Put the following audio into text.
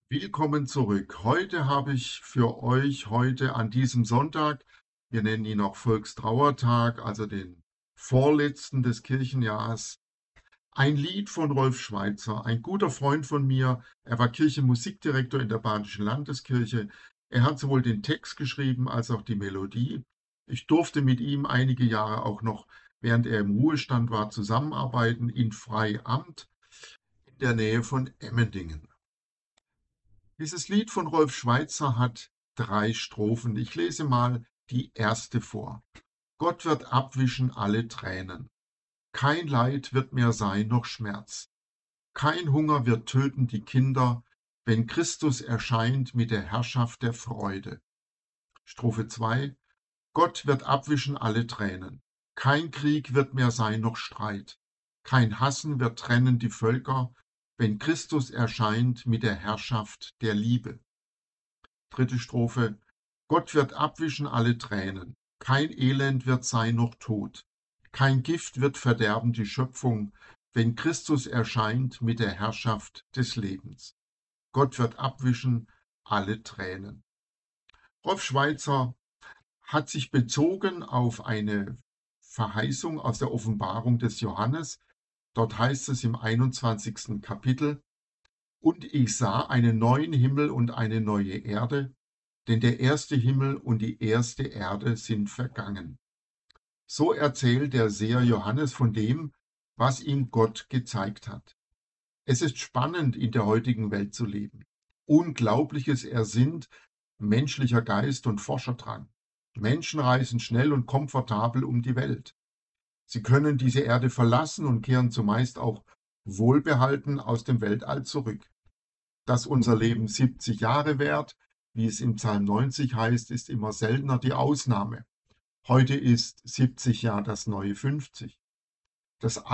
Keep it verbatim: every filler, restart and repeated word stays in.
Willkommen zurück. Heute habe ich für euch heute an diesem Sonntag, wir nennen ihn auch Volkstrauertag, also den vorletzten des Kirchenjahres, ein Lied von Rolf Schweitzer, ein guter Freund von mir. Er war Kirchenmusikdirektor in der Badischen Landeskirche. Er hat sowohl den Text geschrieben als auch die Melodie. Ich durfte mit ihm einige Jahre auch noch, während er im Ruhestand war, zusammenarbeiten in Freiamt in der Nähe von Emmendingen. Dieses Lied von Rolf Schweitzer hat drei Strophen. Ich lese mal die erste vor. Gott wird abwischen alle Tränen. Kein Leid wird mehr sein, noch Schmerz. Kein Hunger wird töten die Kinder, wenn Christus erscheint mit der Herrschaft der Freude. Strophe zwei. Gott wird abwischen alle Tränen. Kein Krieg wird mehr sein, noch Streit. Kein Hassen wird trennen die Völker, wenn Christus erscheint mit der Herrschaft der Liebe. Dritte Strophe. Gott wird abwischen alle Tränen. Kein Elend wird sein noch Tod. Kein Gift wird verderben die Schöpfung, wenn Christus erscheint mit der Herrschaft des Lebens. Gott wird abwischen alle Tränen. Rolf Schweitzer hat sich bezogen auf eine Verheißung aus der Offenbarung des Johannes. Dort heißt es im einundzwanzigsten Kapitel: Und ich sah einen neuen Himmel und eine neue Erde, denn der erste Himmel und die erste Erde sind vergangen. So erzählt der Seher Johannes von dem, was ihm Gott gezeigt hat. Es ist spannend, in der heutigen Welt zu leben. Unglaubliches ersinnt menschlicher Geist und Forscherdrang. Menschen reisen schnell und komfortabel um die Welt. Sie können diese Erde verlassen und kehren zumeist auch wohlbehalten aus dem Weltall zurück. Dass unser Leben siebzig Jahre währt, wie es im Psalm neunzig heißt, ist immer seltener die Ausnahme. Heute ist siebzig Jahre das neue fünfzig. Das